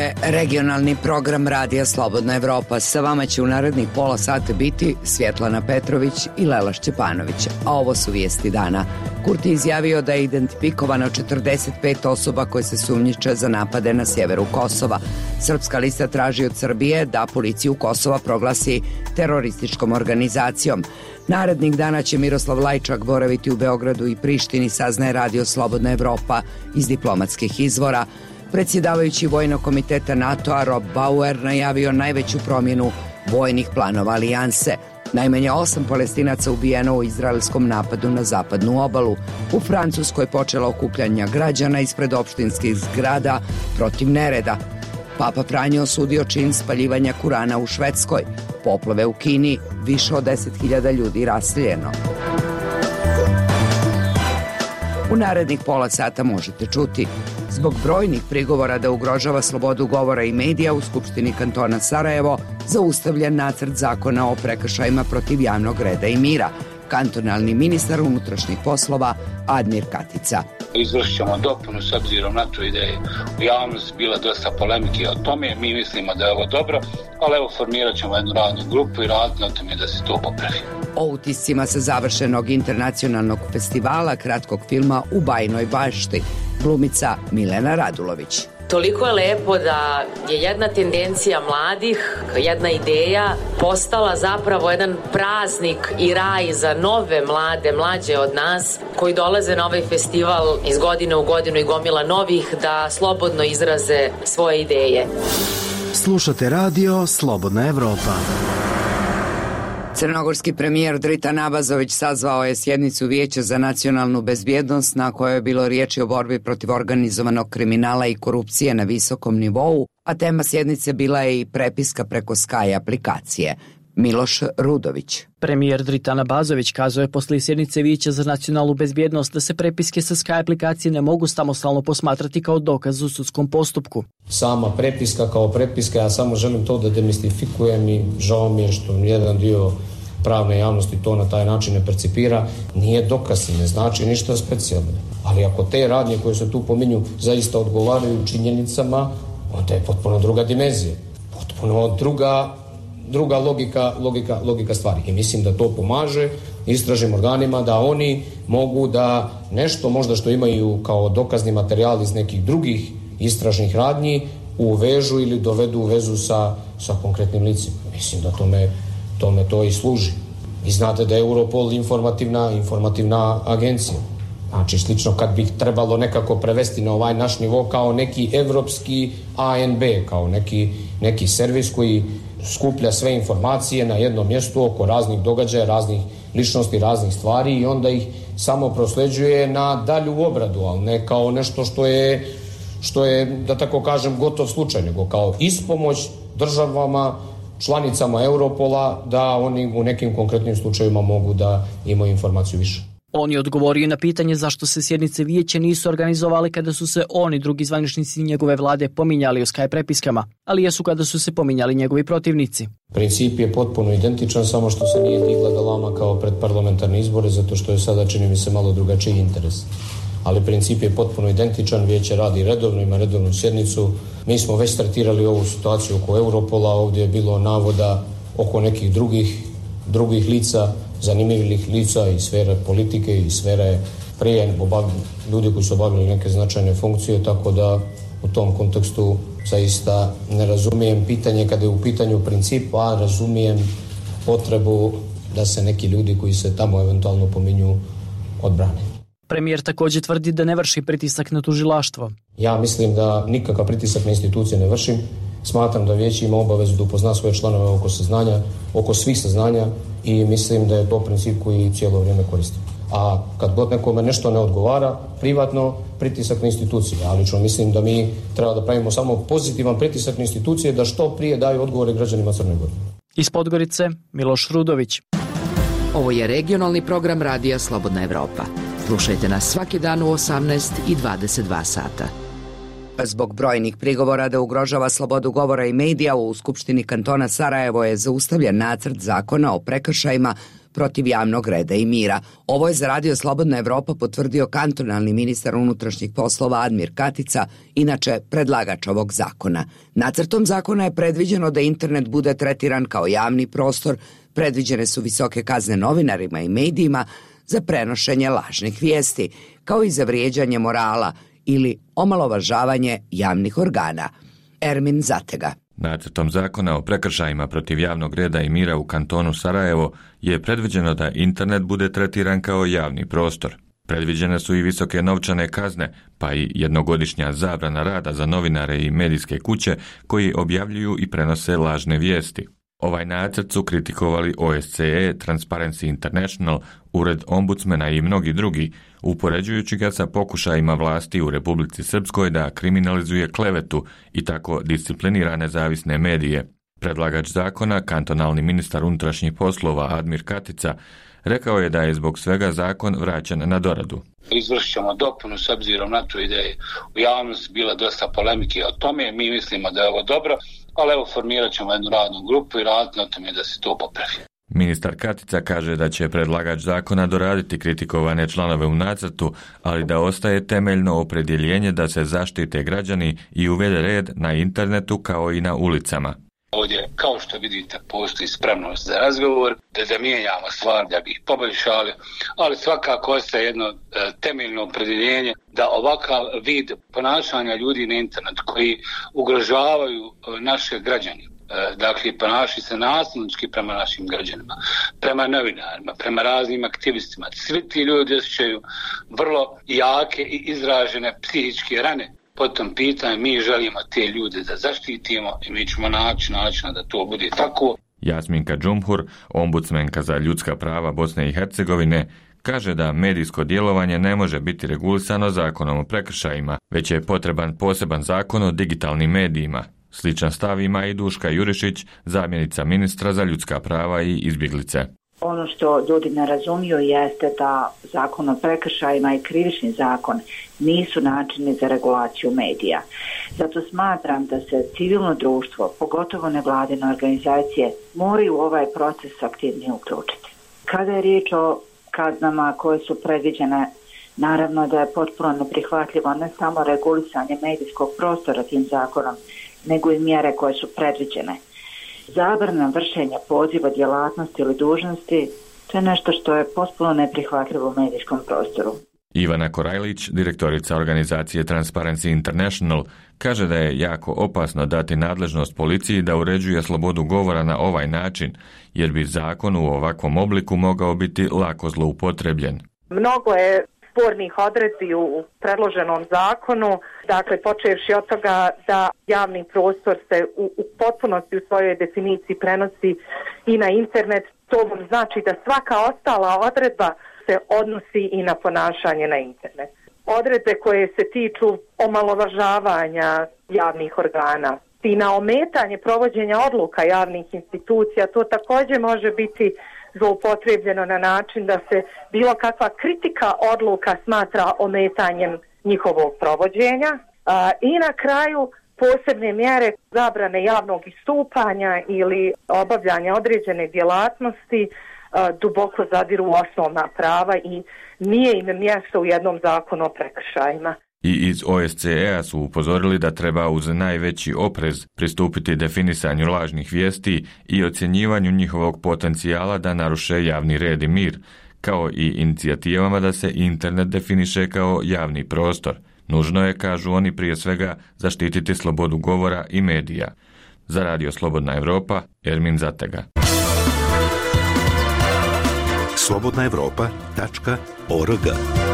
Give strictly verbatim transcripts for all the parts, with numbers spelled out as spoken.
je regionalni program Radija Slobodna Evropa. Sa vama će u narednih pola sata biti Svjetlana Petrović i Lela Šćepanović. A ovo su vijesti dana. Kurti je izjavio da je identifikovano četrdeset pet osoba koje se sumnjiče za napade na sjeveru Kosova. Srpska lista traži od Srbije da policiju Kosova proglasi terorističkom organizacijom. Narednih dana će Miroslav Lajčak boraviti u Beogradu i Prištini, saznaje Radio Slobodna Evropa iz diplomatskih izvora. Predsjedavajući Vojnog komiteta NATO-a Rob Bauer najavio najveću promjenu vojnih planova alijanse. Najmanje osam Palestinaca ubijeno u izraelskom napadu na zapadnu obalu. U Francuskoj počela okupljanja građana ispred opštinskih zgrada protiv nereda. Papa Franjo osudio čin spaljivanja Kurana u Švedskoj. Poplave u Kini, više od deset hiljada ljudi raseljeno. U narednih pola sata možete čuti: zbog brojnih prigovora da ugrožava slobodu govora i medija, u Skupštini kantona Sarajevo zaustavljen nacrt zakona o prekršajima protiv javnog reda i mira. Kantonalni ministar unutrašnjih poslova Admir Katica. Izvršit ćemo dopunu s obzirom na to da je u javnosti bila dosta polemike o tome. Mi mislimo da je ovo dobro, ali evo formirat ćemo jednu radnu grupu i raditi na tome da se to popravi. O utiscima sa završenog internacionalnog festivala kratkog filma U Bajinoj bašti, glumica Milena Radulović. Toliko je lepo da je jedna tendencija mladih, jedna ideja postala zapravo jedan praznik i raj za nove mlade, mlađe od nas koji dolaze na ovaj festival iz godine u godinu i gomila novih da slobodno izraze svoje ideje. Slušate radio Slobodna Evropa. Crnogorski premijer Dritan Abazović sazvao je sjednicu Vijeća za nacionalnu bezbjednost na kojoj je bilo riječi o borbi protiv organizovanog kriminala i korupcije na visokom nivou, a tema sjednice bila je i prepiska preko Sky aplikacije. Miloš Rudović. Premijer Dritan Abazović kazao je poslije sjednice Vijeća za nacionalnu bezbjednost da se prepiske sa Sky aplikacije ne mogu samostalno posmatrati kao dokaz u sudskom postupku. Sama prepiska kao prepiska, ja samo želim to da demistifikujem i žao mi je što jedan dio pravne javnosti to na taj način ne percipira, nije dokaz i ne znači ništa specijalno. Ali ako te radnje koje se tu pominju zaista odgovaraju činjenicama, onda je potpuno druga dimenzija, potpuno druga druga logika, logika, logika stvari. I mislim da to pomaže istražnim organima da oni mogu da nešto možda što imaju kao dokazni materijal iz nekih drugih istražnih radnji uvežu ili dovedu u vezu sa, sa konkretnim licima. Mislim da tome, tome to i služi. Vi znate da je Europol informativna, informativna agencija. Znači, slično kad bi trebalo nekako prevesti na ovaj naš nivo kao neki evropski A N B, kao neki, neki servis koji skuplja sve informacije na jednom mjestu oko raznih događaja, raznih ličnosti, raznih stvari i onda ih samo prosleđuje na dalju obradu, ali ne kao nešto što je, što je, da tako kažem, gotov slučaj, nego kao ispomoć državama, članicama Europola da oni u nekim konkretnim slučajevima mogu da imaju informaciju više. On je odgovorio na pitanje zašto se sjednice vijeća nisu organizovali kada su se oni drugi zvaničnici njegove vlade pominjali o Sky prepiskama, ali jesu kada su se pominjali njegovi protivnici. Princip je potpuno identičan, samo što se nije digla galama kao pred parlamentarne izbore, zato što je sada, čini mi se, malo drugačiji interes. Ali princip je potpuno identičan, vijeće radi redovno, ima redovnu sjednicu. Mi smo već startirali ovu situaciju oko Europola, ovdje je bilo navoda oko nekih drugih, drugih lica, zanimljivih lica i sfere politike i sfere prije ljudi koji su obavili neke značajne funkcije, tako da u tom kontekstu zaista ne razumijem pitanje kada je u pitanju princip, a razumijem potrebu da se neki ljudi koji se tamo eventualno pominju odbrane. Premijer također tvrdi da ne vrši pritisak na tužilaštvo. Ja mislim da nikakav pritisak na institucije ne vršim. Smatram da vijeće ima obavezu da upozna svoje članove oko saznanja, oko svih saznanja i mislim da je to princip koji cijelo vrijeme koristim. A kad god nekome nešto ne odgovara, privatno pritisak na institucije. Ja lično mislim da mi treba da pravimo samo pozitivan pritisak na institucije da što prije daju odgovore građanima Crne Gore. Iz Podgorice, Miloš Rudović. Ovo je regionalni program Radija Slobodna Evropa. Slušajte nas svaki dan u osamnaest i dvadeset dva sata. Zbog brojnih prigovora da ugrožava slobodu govora i medija, u Skupštini kantona Sarajevo je zaustavljen nacrt zakona o prekršajima protiv javnog reda i mira. Ovo je za Radio Slobodna Evropa potvrdio kantonalni ministar unutrašnjih poslova Admir Katica, inače predlagač ovog zakona. Nacrtom zakona je predviđeno da internet bude tretiran kao javni prostor, predviđene su visoke kazne novinarima i medijima za prenošenje lažnih vijesti, kao i za vrijeđanje morala ili omalovažavanje javnih organa. Ermin Zatega. Nacrtom zakona o prekršajima protiv javnog reda i mira u kantonu Sarajevo je predviđeno da internet bude tretiran kao javni prostor. Predviđene su i visoke novčane kazne, pa i jednogodišnja zabrana rada za novinare i medijske kuće koji objavljuju i prenose lažne vijesti. Ovaj nacrt su kritikovali O S C E, Transparency International, Ured ombudsmena i mnogi drugi, upoređujući ga sa pokušajima vlasti u Republici Srpskoj da kriminalizuje klevetu i tako disciplinira nezavisne medije. Predlagač zakona, kantonalni ministar unutrašnjih poslova Admir Katica, rekao je da je zbog svega zakon vraćen na doradu. Izvršit ćemo dopunu s obzirom na to da je u javnosti bila dosta polemike o tome. Mi mislimo da je ovo dobro, ali evo formirat ćemo jednu radnu grupu i raditi na tome da se to popravi. Ministar Katica kaže da će predlagač zakona doraditi kritikovane članove u nacrtu, ali da ostaje temeljno opredjeljenje da se zaštite građani i uvede red na internetu kao i na ulicama. Ovdje, kao što vidite, postoji spremnost za razgovor, da, da mijenjamo stvar, da bi ih poboljšali, ali svakako ostaje jedno e, temeljno opredjeljenje da ovakav vid ponašanja ljudi na internetu koji ugrožavaju e, naše građane, e, dakle ponašaju se nasilnički prema našim građanima, prema novinarima, prema raznim aktivistima. Svi ti ljudi osjećaju vrlo jake i izražene psihičke rane. Po tom pitanju mi želimo te ljude da zaštitimo i mi ćemo naći načina da to bude tako. Jasminka Džumhur, ombudsmenka za ljudska prava Bosne i Hercegovine, kaže da medijsko djelovanje ne može biti regulisano zakonom o prekršajima, već je potreban poseban zakon o digitalnim medijima. Sličan stav ima i Duška Jurišić, zamjenica ministra za ljudska prava i izbjeglice. Ono što ljudi ne razumiju jeste da zakon o prekršajima i krivični zakon nisu načini za regulaciju medija. Zato smatram da se civilno društvo, pogotovo nevladine organizacije, moraju u ovaj proces aktivnije uključiti. Kada je riječ o kaznama koje su predviđene, naravno da je potpuno neprihvatljivo ne samo regulisanje medijskog prostora tim zakonom, nego i mjere koje su predviđene. Zabrana vršenja poziva djelatnosti ili dužnosti, to je nešto što je potpuno neprihvatljivo u medijskom prostoru. Ivana Korajlić, direktorica organizacije Transparency International, kaže da je jako opasno dati nadležnost policiji da uređuje slobodu govora na ovaj način, jer bi zakon u ovakvom obliku mogao biti lako zloupotrebljen. Mnogo je spornih odredbi u predloženom zakonu, dakle počevši od toga da javni prostor se u, u potpunosti u svojoj definiciji prenosi i na internet. To vam znači da svaka ostala odredba se odnosi i na ponašanje na internet. Odredbe koje se tiču omalovažavanja javnih organa i na ometanje provođenja odluka javnih institucija, to također može biti zloupotrebljeno na način da se bilo kakva kritika odluka smatra ometanjem njihovog provođenja. A, i na kraju posebne mjere zabrane javnog istupanja ili obavljanja određene djelatnosti a, duboko zadiru u osnovna prava i nije im mjesto u jednom zakonu o prekršajima. I iz O S C E-a su upozorili da treba uz najveći oprez pristupiti definisanju lažnih vijesti i ocjenjivanju njihovog potencijala da naruše javni red i mir, kao i inicijativama da se internet definiše kao javni prostor. Nužno je, kažu oni, prije svega zaštititi slobodu govora i medija. Za Radio Slobodna Evropa, Ermin Zatega. slobodna evropa tačka org.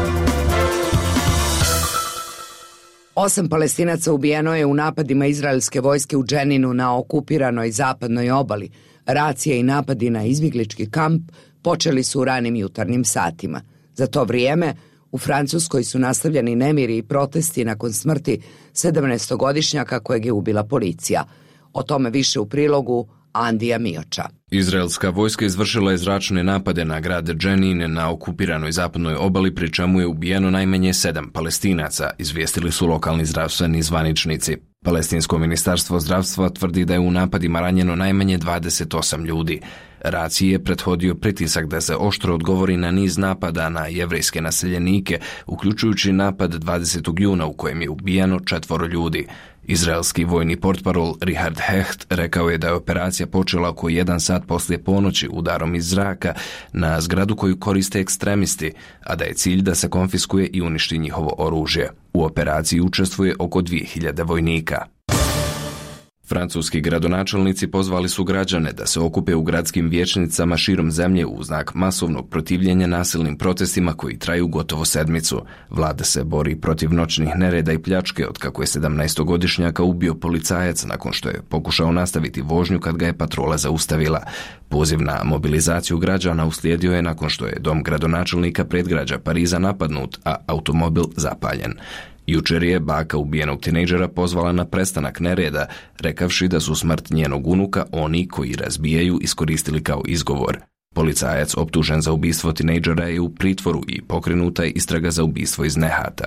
Osam Palestinaca ubijeno je u napadima izraelske vojske u Dženinu na okupiranoj zapadnoj obali. Racije i napadi na izbjeglički kamp počeli su u ranim jutarnjim satima. Za to vrijeme u Francuskoj su nastavljeni nemiri i protesti nakon smrti sedamnaestogodišnjaka kojeg je ubila policija. O tome više u prilogu Andija Mioča. Izraelska vojska izvršila je zračne napade na grad Dženin na okupiranoj zapadnoj obali, pri čemu je ubijeno najmanje sedam Palestinaca, izvijestili su lokalni zdravstveni zvaničnici. Palestinsko ministarstvo zdravstva tvrdi da je u napadima ranjeno najmanje dvadeset osam ljudi. Raciji je prethodio pritisak da se oštro odgovori na niz napada na jevrejske naseljenike, uključujući napad dvadesetog juna u kojem je ubijeno četvoro ljudi. Izraelski vojni portparol Richard Hecht rekao je da je operacija počela oko jedan sat poslije ponoći udarom iz zraka na zgradu koju koriste ekstremisti, a da je cilj da se konfiskuje i uništi njihovo oružje. U operaciji učestvuje oko dvije hiljade vojnika. Francuski gradonačelnici pozvali su građane da se okupe u gradskim vijećnicama širom zemlje u znak masovnog protivljenja nasilnim protestima koji traju gotovo sedmicu. Vlada se bori protiv noćnih nereda i pljačke otkako je sedamnaestogodišnjaka ubio policajac nakon što je pokušao nastaviti vožnju kad ga je patrola zaustavila. Poziv na mobilizaciju građana uslijedio je nakon što je dom gradonačelnika predgrađa Pariza napadnut, a automobil zapaljen. Jučer je baka ubijenog tinejdžera pozvala na prestanak nereda, rekavši da su smrt njenog unuka oni koji razbijaju iskoristili kao izgovor. Policajac optužen za ubistvo tinejdžera je u pritvoru i pokrenuta je istraga za ubistvo iz nehata.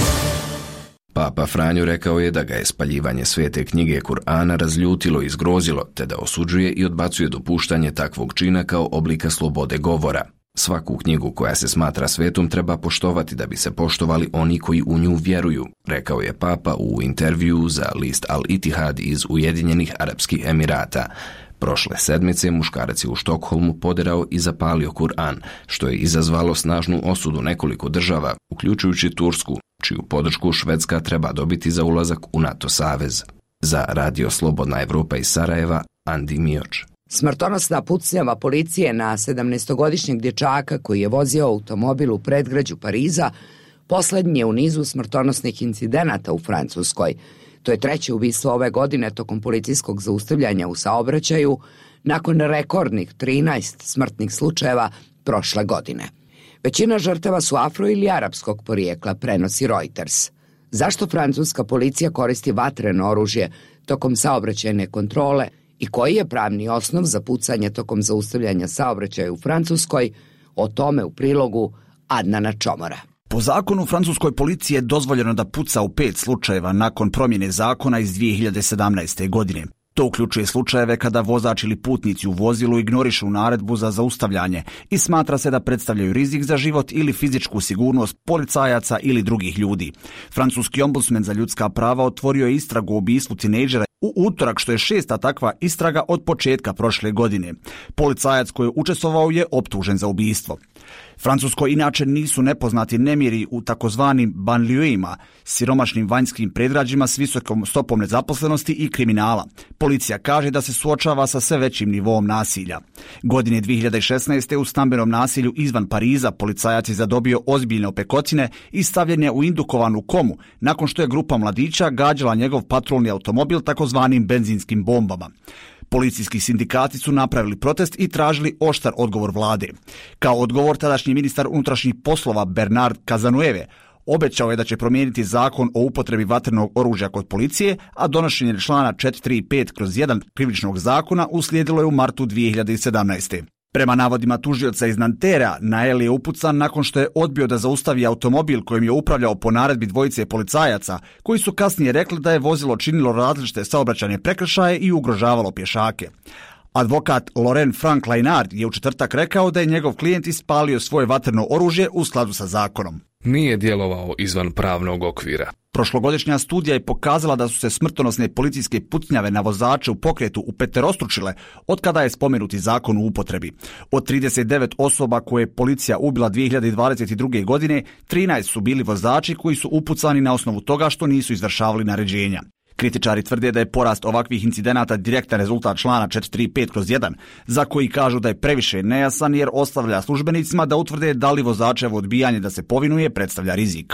Papa Franjo rekao je da ga je spaljivanje svete knjige Kur'ana razljutilo i zgrozilo, te da osuđuje i odbacuje dopuštanje takvog čina kao oblika slobode govora. Svaku knjigu koja se smatra svetom treba poštovati da bi se poštovali oni koji u nju vjeruju, rekao je Papa u intervjuu za list Al Itihad iz Ujedinjenih Arapskih Emirata. Prošle sedmice muškarac je u Štokholmu poderao i zapalio Kur'an, što je izazvalo snažnu osudu nekoliko država, uključujući Tursku, čiju podršku Švedska treba dobiti za ulazak u NATO savez. Za Radio Slobodna Evropa iz Sarajeva, Andi Mioč. Smrtonosna pucnjava policije na sedamnaestogodišnjeg dječaka koji je vozio automobil u predgrađu Pariza poslednji je u nizu smrtonosnih incidenata u Francuskoj. To je treće ubistvo ove godine tokom policijskog zaustavljanja u saobraćaju nakon rekordnih trinaest smrtnih slučajeva prošle godine. Većina žrtava su afro ili arapskog porijekla, prenosi Reuters. Zašto francuska policija koristi vatreno oružje tokom saobraćajne kontrole i koji je pravni osnov za pucanje tokom zaustavljanja saobraćaja u Francuskoj, o tome u prilogu Adnana Čomora. Po zakonu francuskoj policiji je dozvoljeno da puca u pet slučajeva nakon promjene zakona iz dvije hiljade sedamnaeste. godine. To uključuje slučajeve kada vozač ili putnici u vozilu ignorišu naredbu za zaustavljanje i smatra se da predstavljaju rizik za život ili fizičku sigurnost policajaca ili drugih ljudi. Francuski ombudsman za ljudska prava otvorio je istragu o ubistvu tinejdžera u utorak, što je šesta takva istraga od početka prošle godine. Policajac koji je učestvovao je optužen za ubistvo. Francuskoj inače nisu nepoznati nemiri u takozvanim banlieuima, siromašnim vanjskim predgrađima s visokom stopom nezaposlenosti i kriminala. Policija kaže da se suočava sa sve većim nivoom nasilja. Godine dvije hiljade šesnaeste. u stambenom nasilju izvan Pariza policajac je zadobio ozbiljne opekotine i stavljen je u indukovanu komu nakon što je grupa mladića gađala njegov patrolni automobil takozvanim benzinskim bombama. Policijski sindikati su napravili protest i tražili oštar odgovor vlade. Kao odgovor tadašnji ministar unutrašnjih poslova Bernard Cazeneuve obećao je da će promijeniti zakon o upotrebi vatrenog oružja kod policije, a donošenje člana četiristo trideset pet kroz jedan krivičnog zakona uslijedilo je u martu dvije hiljade sedamnaeste. Prema navodima tužioca iz Nantera, Nael je upucan nakon što je odbio da zaustavi automobil kojim je upravljao po naredbi dvojice policajaca, koji su kasnije rekli da je vozilo činilo različite saobraćajne prekršaje i ugrožavalo pješake. Advokat Laurent Frank Lainard je u četvrtak rekao da je njegov klijent ispalio svoje vatreno oružje u skladu sa zakonom. Nije djelovao izvan pravnog okvira. Prošlogodišnja studija je pokazala da su se smrtonosne policijske pucnjave na vozače u pokretu upeterostručile od kada je spomenuti zakon u upotrebi. Od trideset devet osoba koje je policija ubila dvije hiljade dvadeset druge. godine, trinaest su bili vozači koji su upucani na osnovu toga što nisu izvršavali naređenja. Kritičari tvrde da je porast ovakvih incidenata direktan rezultat člana četiristo trideset pet kroz jedan, za koji kažu da je previše nejasan jer ostavlja službenicima da utvrde da li vozačevo odbijanje da se povinuje predstavlja rizik.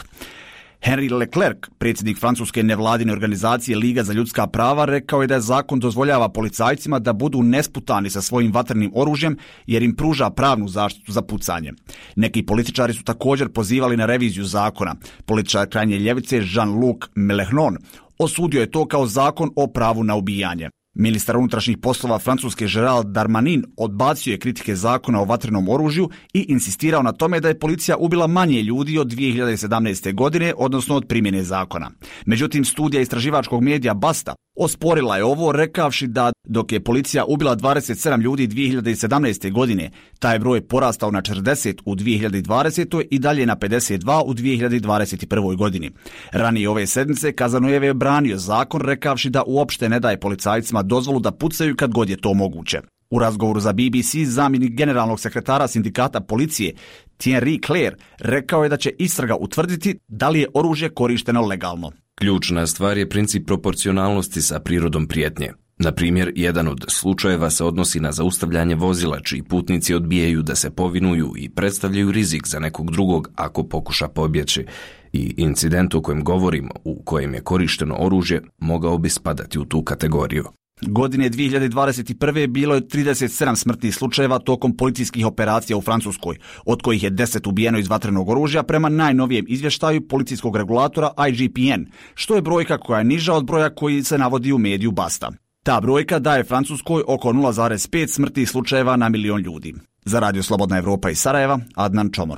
Henri Leclerc, predsjednik francuske nevladine organizacije Liga za ljudska prava, rekao je da je zakon dozvoljava policajcima da budu nesputani sa svojim vatrenim oružjem jer im pruža pravnu zaštitu za pucanje. Neki političari su također pozivali na reviziju zakona. Političar krajnje ljevice Jean-Luc Mélenchon osudio je to kao zakon o pravu na ubijanje. Ministar unutrašnjih poslova Francuske Gérald Darmanin odbacio je kritike zakona o vatrenom oružju i insistirao na tome da je policija ubila manje ljudi od dvije hiljade sedamnaeste. godine, odnosno od primjene zakona. Međutim, studija istraživačkog medija Basta Osporila je ovo rekavši da dok je policija ubila dvadeset sedam ljudi dvije hiljade sedamnaeste. godine, taj broj porastao na četrdeset u dvije hiljade dvadesetoj. i dalje na pedeset dva u dvije hiljade dvadeset prvoj. godini. Ranije ove sedmice Kazanojev je branio zakon rekavši da uopšte ne daje policajcima dozvolu da pucaju kad god je to moguće. U razgovoru za B B C zamjenik generalnog sekretara sindikata policije Thierry Claire rekao je da će istraga utvrditi da li je oružje korišteno legalno. Ključna stvar je princip proporcionalnosti sa prirodom prijetnje. Na primjer, jedan od slučajeva se odnosi na zaustavljanje vozila čiji putnici odbijaju da se povinuju i predstavljaju rizik za nekog drugog ako pokuša pobjeći. I incident o kojem govorimo, u kojem je korišteno oružje, mogao bi spadati u tu kategoriju. Godine dvije hiljade dvadeset prve bilo je trideset sedam smrtnih slučajeva tokom policijskih operacija u Francuskoj, od kojih je deset ubijeno iz vatrenog oružja prema najnovijem izvještaju policijskog regulatora I G P N, što je brojka koja je niža od broja koji se navodi u mediju Basta. Ta brojka daje Francuskoj oko nula zarez pet smrtnih slučajeva na milion ljudi. Za Radio Slobodna Evropa iz Sarajeva, Adnan Čomor.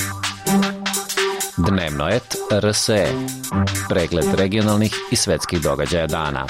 Dnevno et R S E. Pregled regionalnih i svetskih događaja dana.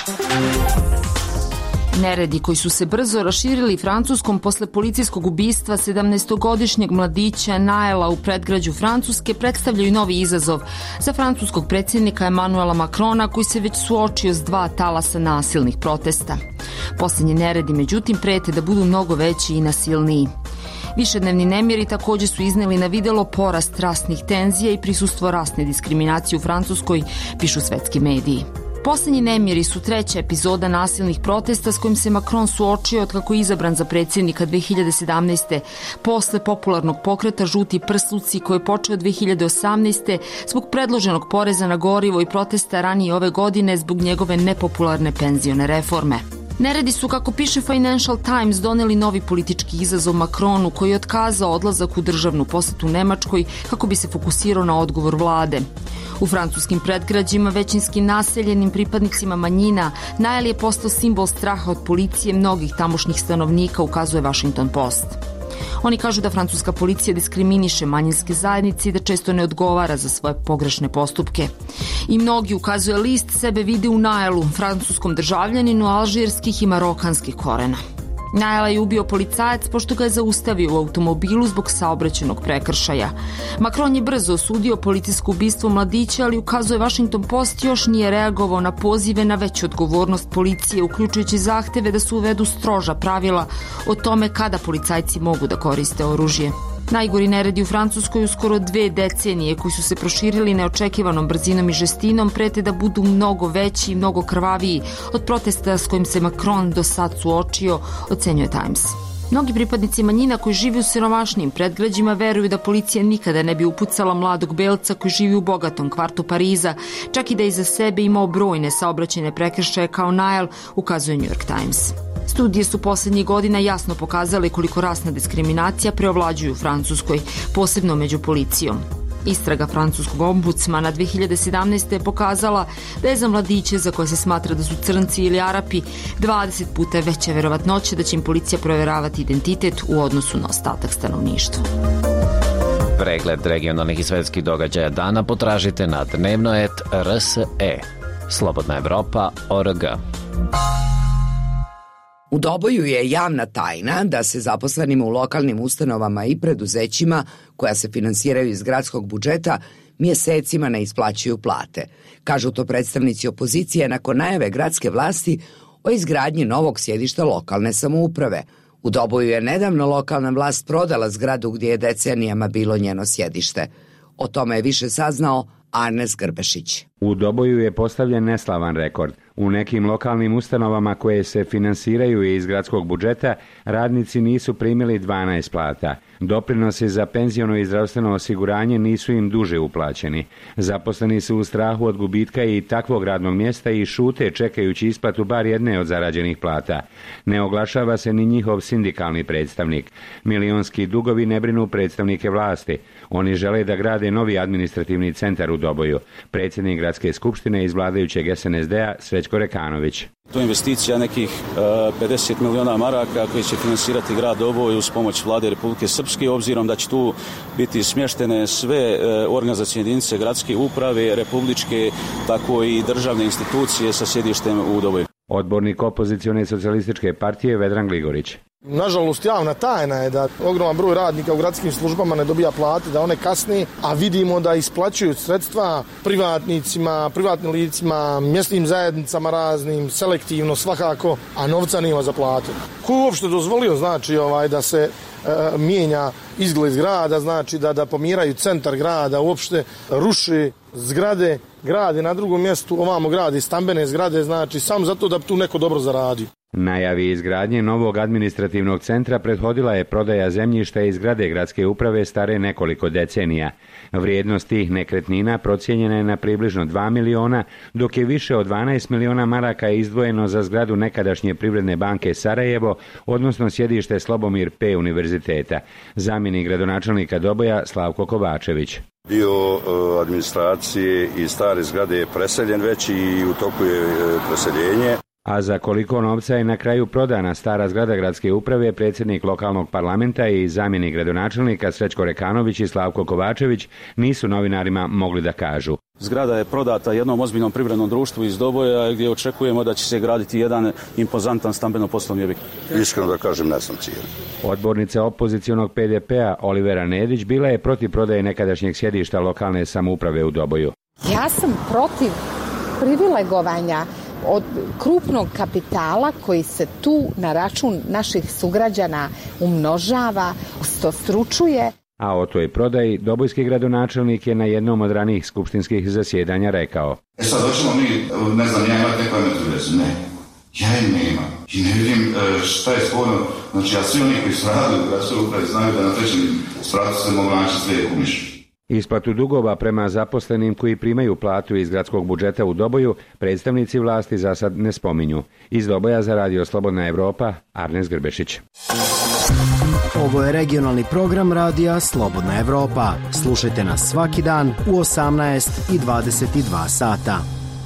Neredi koji su se brzo raširili Francuskom posle policijskog ubistva sedamnaestogodišnjeg mladića Naela u predgrađu Francuske predstavljaju novi izazov za francuskog predsjednika Emmanuela Macrona, koji se već suočio s dva talasa nasilnih protesta. Posljednji neredi, međutim, prete da budu mnogo veći i nasilniji. Višednevni nemiri također su izneli na videlo porast rasnih tenzija i prisustvo rasne diskriminacije u Francuskoj, pišu svetski mediji. Posljednji nemiri su treća epizoda nasilnih protesta s kojim se Macron suočio od kako je izabran za predsjednika dvije hiljade sedamnaeste. posle popularnog pokreta Žuti prsluci koji je počeo dvije hiljade osamnaeste. zbog predloženog poreza na gorivo i protesta ranije ove godine zbog njegove nepopularne penzione reforme. Neredi su, kako piše Financial Times, doneli novi politički izazov Macronu, koji je otkazao odlazak u državnu posjetu Nemačkoj kako bi se fokusirao na odgovor vlade. U francuskim predgrađima, većinski naseljenim pripadnicima manjina, Nael je postao simbol straha od policije mnogih tamošnjih stanovnika, ukazuje Washington Post. Oni kažu da francuska policija diskriminiše manjinske zajednice i da često ne odgovara za svoje pogrešne postupke. I mnogi, ukazuje list, sebe vide u Naelu, francuskom državljaninu alžirskih i marokanskih korena. Naela je ubio policajac pošto ga je zaustavio u automobilu zbog saobraćajnog prekršaja. Macron je brzo osudio policijsko ubistvo mladića, ali, ukazuje Washington Post, još nije reagovao na pozive na veću odgovornost policije, uključujući zahteve da se uvedu stroža pravila o tome kada policajci mogu da koriste oružje. Najgori neredi u Francuskoj u skoro dve decenije, koji su se proširili neočekivanom brzinom i žestinom, prete da budu mnogo veći i mnogo krvaviji od protesta s kojim se Macron do sad suočio, ocenjuje Times. Mnogi pripadnici manjina koji žive u siromašnijim predgrađima veruju da policija nikada ne bi upucala mladog belca koji živi u bogatom kvartu Pariza, čak i da iza sebe imao brojne saobraćajne prekršaje kao Nael, ukazuje New York Times. Studije su posljednjih godina jasno pokazale koliko rasna diskriminacija preovlađuju u Francuskoj, posebno među policijom. Istraga francuskog ombudsmana dvije hiljade sedamnaeste. je pokazala da je za mladiće za koje se smatra da su crnci ili Arapi dvadeset puta veća verovatnoća da će im policija provjeravati identitet u odnosu na ostatak stanovništva. Pregled regionalnih i svetskih događaja dana potražite na dnevno et R S E. Slobodna Evropa точка org. U Doboju je javna tajna da se zaposlenima u lokalnim ustanovama i preduzećima koja se finansiraju iz gradskog budžeta mjesecima ne isplaćuju plate. Kažu to predstavnici opozicije nakon najave gradske vlasti o izgradnji novog sjedišta lokalne samouprave. U Doboju je nedavno lokalna vlast prodala zgradu gdje je decenijama bilo njeno sjedište. O tome je više saznao Arnes Grbešić. U Doboju je postavljen neslavan rekord. U nekim lokalnim ustanovama koje se finansiraju iz gradskog budžeta radnici nisu primili dvanaest plata. Doprinosi za penziono i zdravstveno osiguranje nisu im duže uplaćeni. Zaposleni su u strahu od gubitka i takvog radnog mjesta i šute čekajući isplatu bar jedne od zarađenih plata. Ne oglašava se ni njihov sindikalni predstavnik. Milionski dugovi ne brinu predstavnike vlasti. Oni žele da grade novi administrativni centar u Doboju. Predsjednik gradske skupštine iz vladajućeg S N S D-a Srećko Rekanović. To je investicija nekih pedeset miliona maraka koji će finansirati grad Doboj uz pomoć vlade Republike Srpske, obzirom da će tu biti smještene sve organizacijne jedinice gradske uprave, republičke, tako i državne institucije sa sjedištem u Doboju. Odbornik opozicione socijalističke partije Vedran Gligorić. Nažalost, javna tajna je da ogroman broj radnika u gradskim službama ne dobija plate, da one kasne, a vidimo da isplaćuju sredstva privatnicima, privatnim licima, mjesnim zajednicama raznim, selektivno svakako, a novca nema za plate. Ko je uopšte dozvolio, znači, ovaj, da se e, mijenja izgled grada, znači da, da pomiraju centar grada, uopšte ruši zgrade, grade na drugom mjestu, ovamo grade stambene zgrade, znači samo zato da bi tu neko dobro zaradio. Najavi izgradnje novog administrativnog centra prethodila je prodaja zemljišta iz zgrade gradske uprave stare nekoliko decenija. Vrijednost tih nekretnina procijenjena je na približno dva miliona, dok je više od dvanaest miliona maraka izdvojeno za zgradu nekadašnje Privredne banke Sarajevo, odnosno sjedište Slobomir P. univerziteta. Zamjenik gradonačelnika Doboja Slavko Kovačević. Dio administracije i stare zgrade je preseljen već i u toku je preseljenje. A za koliko novca je na kraju prodana stara zgrada gradske uprave, predsjednik lokalnog parlamenta i zamjenik gradonačelnika Srećko Rekanović i Slavko Kovačević nisu novinarima mogli da kažu. Zgrada je prodata jednom ozbiljnom privrednom društvu iz Doboja gdje očekujemo da će se graditi jedan impozantan stambeno-poslovni objekt. Iskreno da kažem, ne znam cijenu. Odbornica opozicionog P D P-a Olivera Nedić bila je protiv prodaje nekadašnjeg sjedišta lokalne samouprave u Doboju. Ja sam protiv privilegovanja od krupnog kapitala koji se tu na račun naših sugrađana umnožava, ustostručuje. A o toj prodaji dobojski gradonačelnik je na jednom od ranijih skupštinskih zasjedanja rekao. E sad, hoćemo mi, ne znam, ja imati neko metru vezu? Ne. Ja im nema. I ne vidim šta je sporno. Znači, a svi oni koji su radili u gradskoj upravi znaju da na trećem spratu se mogu naći sve kumiš. Isplatu dugova prema zaposlenim koji primaju platu iz gradskog budžeta u Doboju predstavnici vlasti za sad ne spominju. Iz Doboja za Radio Slobodna Evropa, Arnes Grbešić. Ovo je regionalni program Radija Slobodna Evropa. Slušajte nas svaki dan u osamnaest i dvadeset dva sata.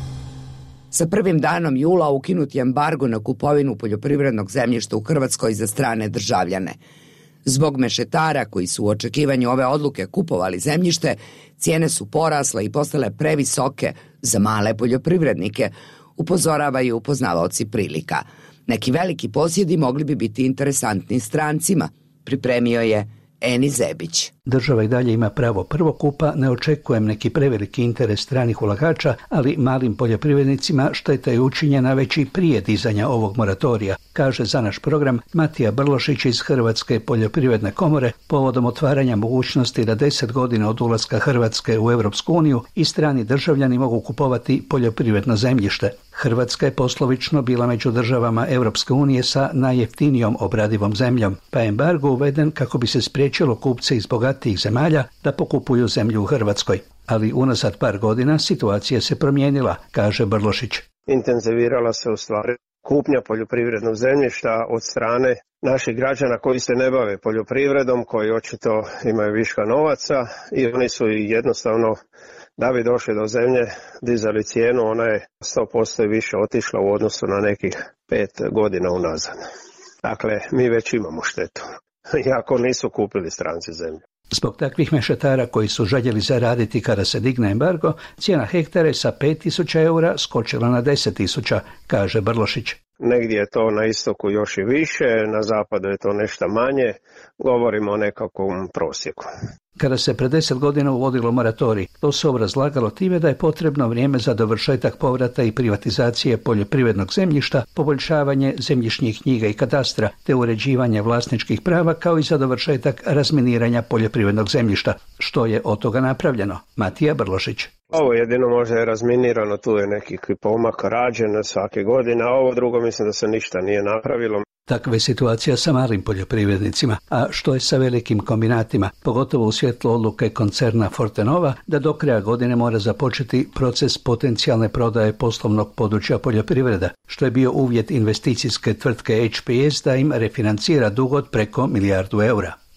Sa prvim danom jula ukinut je embargo na kupovinu poljoprivrednog zemljišta u Hrvatskoj za strane državljane. Zbog mešetara koji su u očekivanju ove odluke kupovali zemljište, cijene su porasle i postale previsoke za male poljoprivrednike, upozoravaju upoznavaoci prilika. Neki veliki posjedi mogli bi biti interesantni strancima, pripremio je Eni Zebić. Država i dalje ima pravo prvokupa, ne očekujem neki preveliki interes stranih ulagača, ali malim poljoprivrednicima šteta je učinjena već i prije dizanja ovog moratorija, kaže za naš program Matija Brlošić iz Hrvatske poljoprivredne komore povodom otvaranja mogućnosti da deset godina od ulaska Hrvatske u Europsku uniju i strani državljani mogu kupovati poljoprivredno zemljište. Hrvatska je poslovično bila među državama Europske unije sa najjeftinijom obradivom zemljom, pa je embargo uveden kako bi se spriječilo kupce iz bogatijih zemalja da pokupuju zemlju u Hrvatskoj. Ali unazad par godina situacija se promijenila, kaže Brlošić. Intenzivirala se u stvari kupnja poljoprivrednog zemljišta od strane naših građana koji se ne bave poljoprivredom, koji očito imaju viška novaca i oni su jednostavno, da bi došli do zemlje, dizali cijenu, ona je sto posto više otišla u odnosu na nekih pet godina unazad. Dakle, mi već imamo štetu, iako nisu kupili stranci zemlju. Zbog takvih mešetara koji su željeli zaraditi kada se digne embargo, cijena hektara je sa pet tisuća eura skočila na deset tisuća, kaže Brlošić. Negdje je to na istoku još i više, na zapadu je to nešto manje, govorimo o nekakvom prosjeku. Kada se pred deset godina uvodilo moratorij, to se obrazlagalo time da je potrebno vrijeme za dovršetak povrata i privatizacije poljoprivrednog zemljišta, poboljšavanje zemljišnih knjiga i katastra, te uređivanje vlasničkih prava kao i za dovršetak razminiranja poljoprivrednog zemljišta, što je od toga napravljeno. Matija Brlošić. Ovo jedino možda je razminirano, tu je neki pomak rađen svake godine, a ovo drugo mislim da se ništa nije napravilo. Takva je situacija sa malim poljoprivrednicima, a što je sa velikim kombinatima, pogotovo u svjetlu odluke koncerna Fortenova da do kraja godine mora započeti proces potencijalne prodaje poslovnog područja poljoprivreda, što je bio uvjet investicijske tvrtke H P S da im refinancira dug od preko milijardu eura.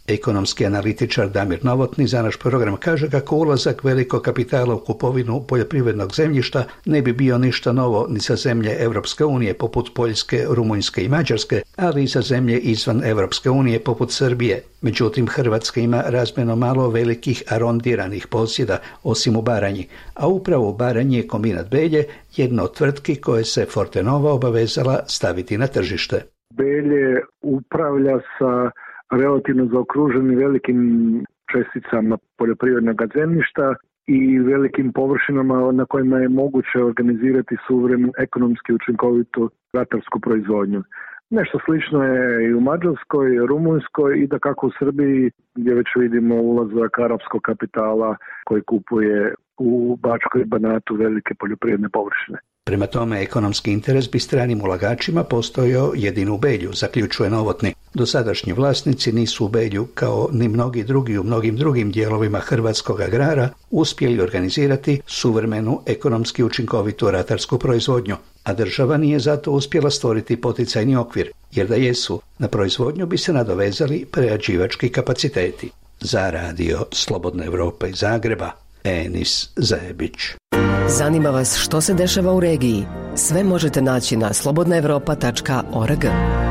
Ekonomski analitičar Damir Novotni za naš program kaže kako ulazak velikog kapitala u kupovinu poljoprivrednog zemljišta ne bi bio ništa novo ni za zemlje Europske unije poput Poljske, Rumunjske i Mađarske, ali i za zemlje izvan Europske unije poput Srbije. Međutim, Hrvatska ima razmjerno malo velikih arondiranih posjeda, osim u Baranji, a upravo u Baranji je kombinat Belje jedna od tvrtki koje se Fortenova obavezala staviti na tržište. Belje upravlja sa relativno zaokruženim velikim česticama poljoprivrednog zemljišta i velikim površinama na kojima je moguće organizirati suvremenu ekonomski učinkovitu ratarsku proizvodnju. Nešto slično je i u Mađarskoj, Rumunjskoj i da kako u Srbiji gdje već vidimo ulazak arapskog kapitala koji kupuje u Bačkoj i Banatu velike poljoprivredne površine. Prema tome, ekonomski interes bi stranim ulagačima postojao jedino u Belju, zaključuje Novotni. Dosadašnji vlasnici nisu u Belju, kao ni mnogi drugi u mnogim drugim dijelovima hrvatskog agrara, uspjeli organizirati suvremenu ekonomski učinkovitu ratarsku proizvodnju, a država nije zato uspjela stvoriti poticajni okvir, jer da jesu, na proizvodnju bi se nadovezali prerađivački kapaciteti. Za radio Slobodna Evropa iz Zagreba, Enis Zajebić. Zanima vas što se dešava u regiji? Sve možete naći na slobodna evropa tačka org.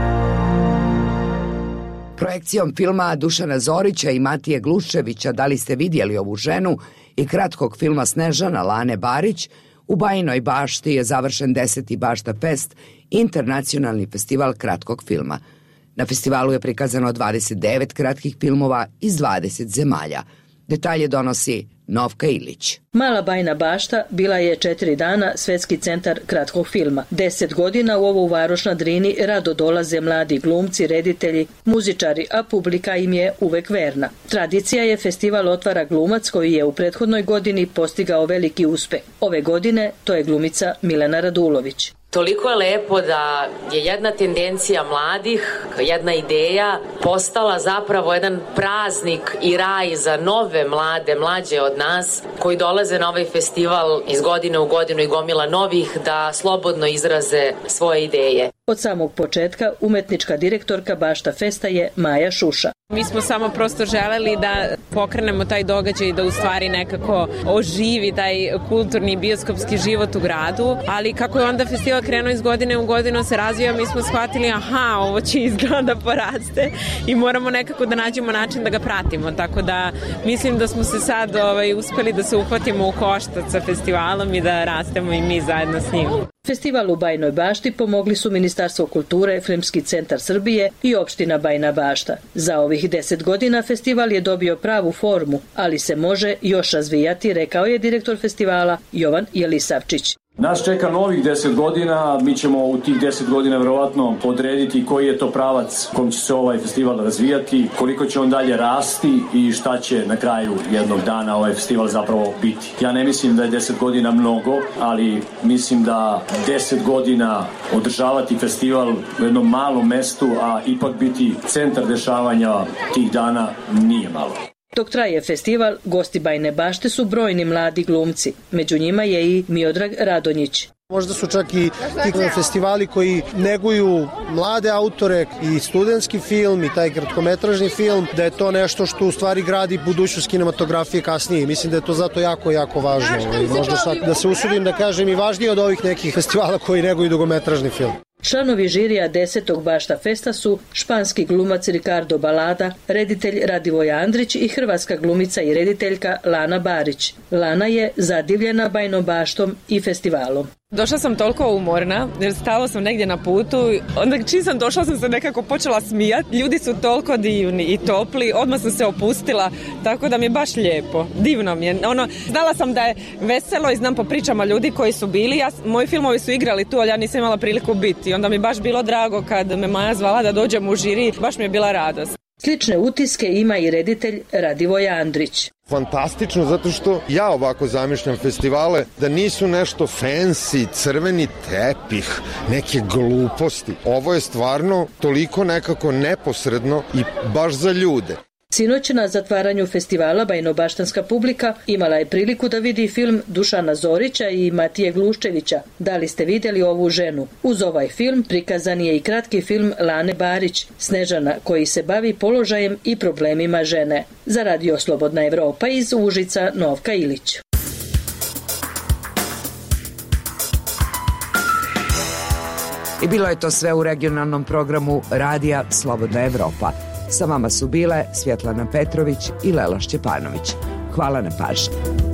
Projekcijom filma Dušana Zorića i Matije Gluščevića Da li ste vidjeli ovu ženu i kratkog filma Snežana Lane Barić u Bajinoj Bašti je završen deseti Bašta Fest, internacionalni festival kratkog filma. Na festivalu je prikazano dvadeset devet kratkih filmova iz dvadeset zemalja. Detalje donosi Novka Ilić. Mala Bajina Bašta bila je četiri dana svetski centar kratkog filma. Deset godina u ovu varoš na Drini rado dolaze mladi glumci, reditelji, muzičari, a publika im je uvek verna. Tradicija je festival otvara glumac koji je u prethodnoj godini postigao veliki uspeh. Ove godine to je glumica Milena Radulović. Toliko je lepo da je jedna tendencija mladih, jedna ideja postala zapravo jedan praznik i raj za nove mlade, mlađe od nas koji dolaze na ovaj festival iz godine u godinu i gomila novih da slobodno izraze svoje ideje. Od samog početka umetnička direktorka Bašta Festa je Maja Šuša. Mi smo samo prosto želeli da pokrenemo taj događaj i da u stvari nekako oživi taj kulturni i bioskopski život u gradu, ali kako je onda festival krenuo iz godine u godinu se razvija, mi smo shvatili aha, ovo će izgleda da poraste i moramo nekako da nađemo način da ga pratimo, tako da mislim da smo se sad ovaj, uspeli da se uhvatimo u koštac sa festivalom i da rastemo i mi zajedno s njim. Festival u Bajinoj Bašti pomogli su Ministarstvo kulture, Filmski centar Srbije i opština Bajina Bašta. Za ovih deset godina festival je dobio pravu formu, ali se može još razvijati, rekao je direktor festivala Jovan Jelisavčić. Nas čeka novih deset godina, mi ćemo u tih deset godina verovatno odrediti koji je to pravac kom će se ovaj festival razvijati, koliko će on dalje rasti i šta će na kraju jednog dana ovaj festival zapravo biti. Ja ne mislim da je deset godina mnogo, ali mislim da deset godina održavati festival u jednom malom mestu, a ipak biti centar dešavanja tih dana nije malo. Dok traje festival, gosti Bajine Bašte su brojni mladi glumci. Među njima je i Miodrag Radonjić. Možda su čak i ti festivali koji neguju mlade autore i studentski film i taj kratkometražni film, da je to nešto što u stvari gradi budućnost kinematografije kasnije. Mislim da je to zato jako, jako važno. Možda sad da se usudim da kažem i važnije od ovih nekih festivala koji neguju dugometražni film. Članovi žirija desetog Bašta Festa su španski glumac Ricardo Balada, reditelj Radivoj Andrić i hrvatska glumica i rediteljka Lana Barić. Lana je zadivljena Bajnom Baštom i festivalom. Došla sam toliko umorna, jer stala sam negdje na putu, onda čim sam došla sam se nekako počela smijati. Ljudi su toliko divni i topli, odmah sam se opustila, tako da mi je baš lijepo, divno mi je. Ono, znala sam da je veselo i znam po pričama ljudi koji su bili, ja, moji filmovi su igrali tu, ali ja nisam imala priliku biti. Onda mi je baš bilo drago kad me Maja zvala da dođem u žiri, baš mi je bila radost. Slične utiske ima i reditelj Radivoj Andrić. Fantastično, zato što ja ovako zamišljam festivale da nisu nešto fancy, crveni tepih, neke gluposti. Ovo je stvarno toliko nekako neposredno i baš za ljude. Sinoć na zatvaranju festivala Bajnobaštanska publika imala je priliku da vidi film Dušana Zorića i Matije Gluščevića Da li ste vidjeli ovu ženu? Uz ovaj film prikazan je i kratki film Lane Barić, Snežana, koji se bavi položajem i problemima žene. Za Radio Slobodna Evropa iz Užica Novka Ilić. I bilo je to sve u regionalnom programu Radija Slobodna Evropa. Sa vama su bile Svjetlana Petrović i Lela Šćepanović. Hvala na pažnji.